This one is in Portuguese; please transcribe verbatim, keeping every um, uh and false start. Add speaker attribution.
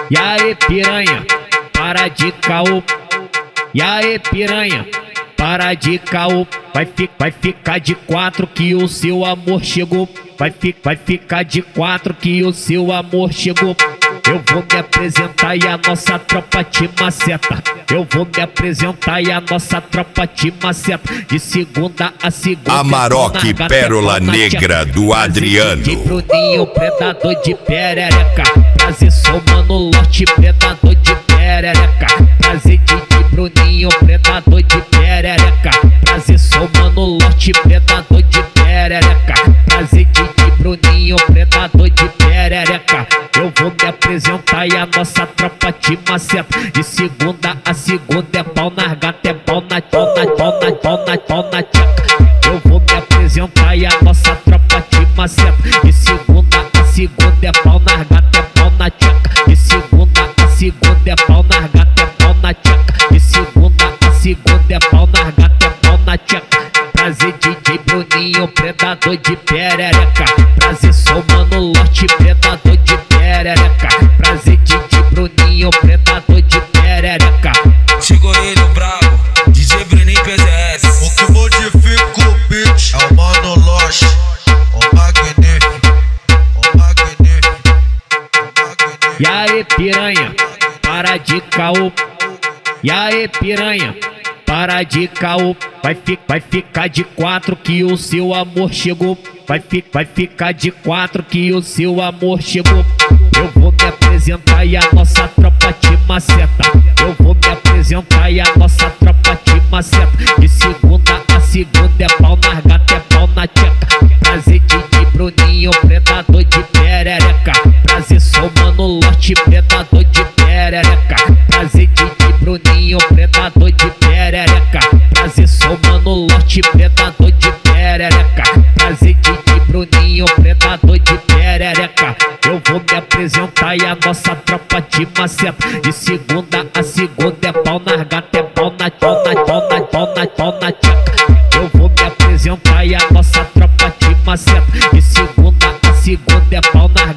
Speaker 1: E aí piranha, para de caô. E aí piranha, para de caô. Vai, fi, vai ficar de quatro que o seu amor chegou. Vai, fi, vai ficar de quatro que o seu amor chegou. Eu vou me apresentar e a nossa tropa te maceta. Eu vou me apresentar e a nossa tropa te maceta. De segunda a segunda.
Speaker 2: Amarok Pérola Negra do Adriano.
Speaker 1: De Bruninho, predador de perereca. Prazer, sou mano lote, predador de perereca. Prazer de Bruninho, predador de perereca. Prazer, sou mano lote, predador de perereca. Prazer de Bruninho, predador de perereca. Eu vou me apresentar e a nossa tropa te maceta. De segunda a segunda é pau na gata, é pau na pau na pau na pau na pau na tcheca. Eu vou me apresentar e a nossa tropa te maceta. De segunda a segunda é pau na gata, é pau na tcheca. De segunda a segunda é pau na gata, é pau na tcheca. De segunda a segunda é pau na gata, é pau na tcheca. Prazer D J Bruninho, predador de perereca. Prazer, sou mano lote, predador de perereca. Prazer D J Bruninho, predador de perereca.
Speaker 3: Chegou ele o brabo, D J Bruninho P Z S.
Speaker 4: O que modifica o beat é o mano lote, o magnífico, o magnífico, o magnífico.
Speaker 1: E aí piranha, para de caô. E aí piranha, para de caô. Vai, fi, vai ficar de quatro que o seu amor chegou. Vai, fi, vai ficar de quatro que o seu amor chegou. Eu vou me apresentar e a nossa tropa te maceta. Eu vou me apresentar e a nossa tropa te maceta. De segunda a segunda é pau na gata, é pau na tcheca. Prazer de Bruninho, predador de perereca. Prazer, sou mano lote, predador de perereca. Prazer de Bruninho, predador de perereca. Prazer, sou mano lote, predador de perereca. Prazer de Bruninho, predador de perereca. Eu vou me apresentar e a nossa tropa te maceta. De segunda a segunda é pau na gata, é pau na pau na pau na pau na pau na tcheca. Eu vou me apresentar e a nossa tropa te maceta. De segunda a segunda é pau na